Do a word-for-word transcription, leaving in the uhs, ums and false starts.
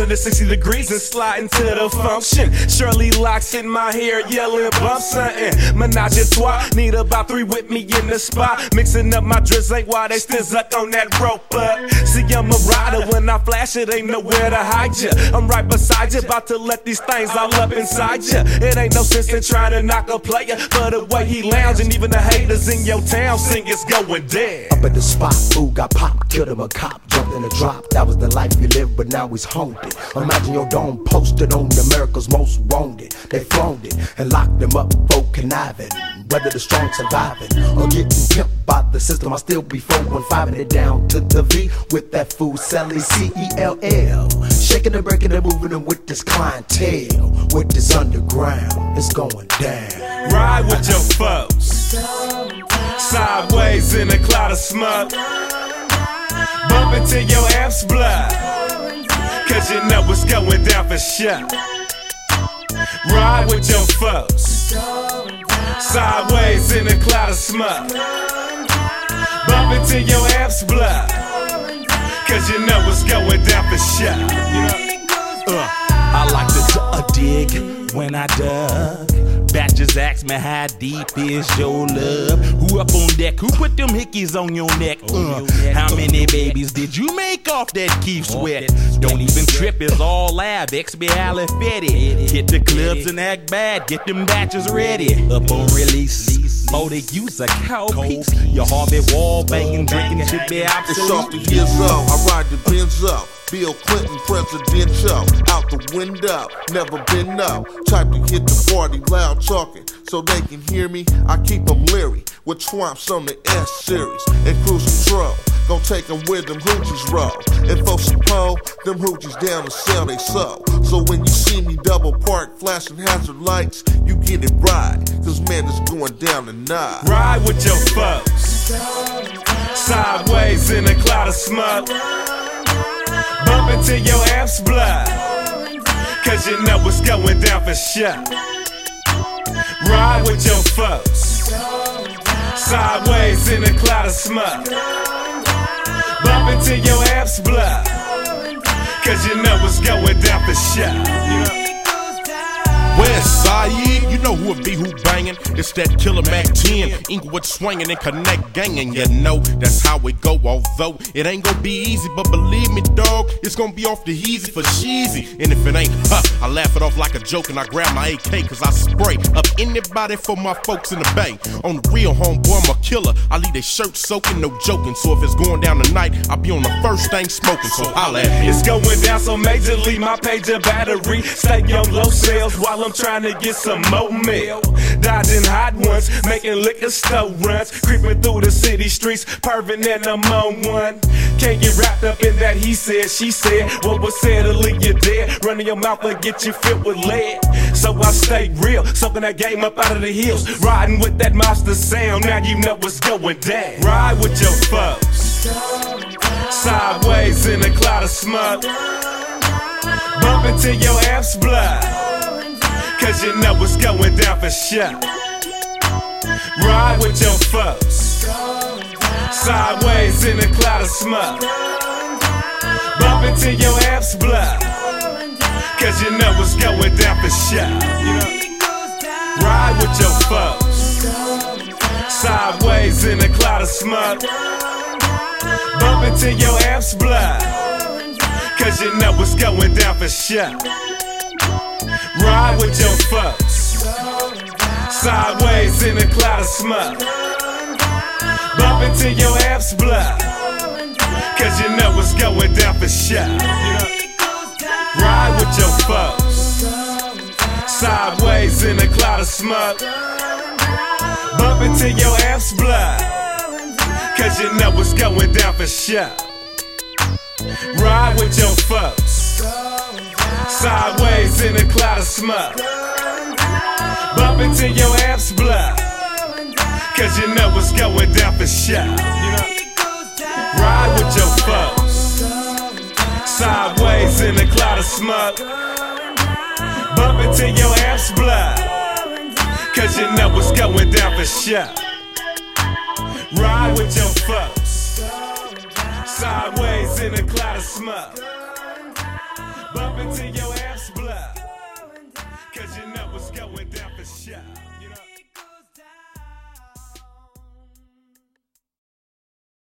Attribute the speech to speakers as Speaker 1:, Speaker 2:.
Speaker 1: hundred sixty degrees and slide into the function. Shirley locks in my hair, yelling bump something. Menage a trois, need about three with me in the spot. Mixing up my drizz ain't why they still up on that rope. But see, I'm a rider, when I flash it ain't nowhere to hide ya. I'm right beside you, about to let these things all up inside ya. It ain't no sense in trying to knock a player for the way he lounging. Even the haters in your town sing it's going dead.
Speaker 2: Up at the spot, fool got popped, killed him a cop, jumped in the drop. That was the life he lived, but now he's haunted. Imagine your dome posted on America's Most Wanted. They flown it and locked him up for conniving. Whether the strong surviving or getting pimped by the system, I still be four one five it down to the V with that fool selling C E L L. Shaking and breaking and moving them with this clientele, with this underground, it's going down.
Speaker 1: Ride with your folks, sideways in a cloud of smoke. Bump into your amps blood, cause you know what's going down for sure. Ride with your folks, sideways in a cloud of smoke. Bump into your amps blood, cause you know what's going down for sure.
Speaker 3: uh, I like to uh, dig when I dug. Batches ask me how deep is your love. Who up on deck? Who put them hickeys on your neck? Uh, how many babies did you make off that Keith Sweat? Don't even trip, it's all lab. X B Ali Fetty. Hit the clubs and act bad. Get them batches ready. Up on release, more they use a cow piece. Your Harvey Wall banging, drinking should be
Speaker 4: It's off the
Speaker 3: obsolete.
Speaker 4: years up, I ride the Benz up. Bill Clinton presidential, out the window, never been up. Type to hit the party loud talking, so they can hear me. I keep them leery, with Twomps on the S series, and cruise control. Gon' take them where them hoochies roll. And folks suppose them hoochies down to sell they soul. So when you see me double park, flashing hazard lights, you get it right, cause man, it's going down tonight.
Speaker 1: Ride with your folks, sideways in a cloud of smoke. Bump into your amps blood, cause you know what's going down for sure. Ride with your folks, sideways in a cloud of smoke. Bump into your amps blood, cause you know what's going down for sure.
Speaker 5: West Side, you know who it be, who bangin'. It's that Killer Mac ten, Inglewood swingin' and Connect gangin'. You know that's how it go, although it ain't gon' be easy. But believe me, dog, it's gon' be off the easy for cheesy. And if it ain't, huh, I laugh it off like a joke and I grab my A K, cause I spray up anybody for my folks in the Bay. On the real, homeboy, I'm a killer. I leave their shirt soaking, no joking. So if it's going down tonight, I'll be on the first thing smoking. So holla at me.
Speaker 1: It's going down so majorly, my pager battery stay on low sales while I'm trying to get some more mail. Dodging hot ones, making liquor store runs, creeping through the city streets, perving and I'm on one. Can't get wrapped up in that he said, she said. What was said to leave you dead, running your mouth and get you filled with lead. So I stay real, soaking that game up out of the hills, riding with that monster sound. Now you know what's going down. Ride with your folks, sideways in a cloud of smoke. Bump into your amps blood, cause you know what's going down for sure. Ride with your folks, sideways in a cloud of smoke. Bump into your amps blood, cause you know what's going down for sure. Ride with your folks, sideways in a cloud of smoke. Bump into your amps blood, cause you know what's going down for sure. Ride with your folks, sideways in a cloud of smoke. Bump into your amps blood, cause you know what's going down for sure. Ride with your folks, sideways in a cloud of smoke. Bump into your amps blood, cause you know what's going down for sure. Ride with your folks, sideways in a cloud of smoke. Bump into your amps blood, cause you know what's going down for sure. Ride with your folks, sideways in a cloud of smoke. Bump into your amps blood, cause you know what's going down for sure. Ride with your folks, sideways in a cloud of smoke. Bump till your ass blow. Cause you know what's going down for sure.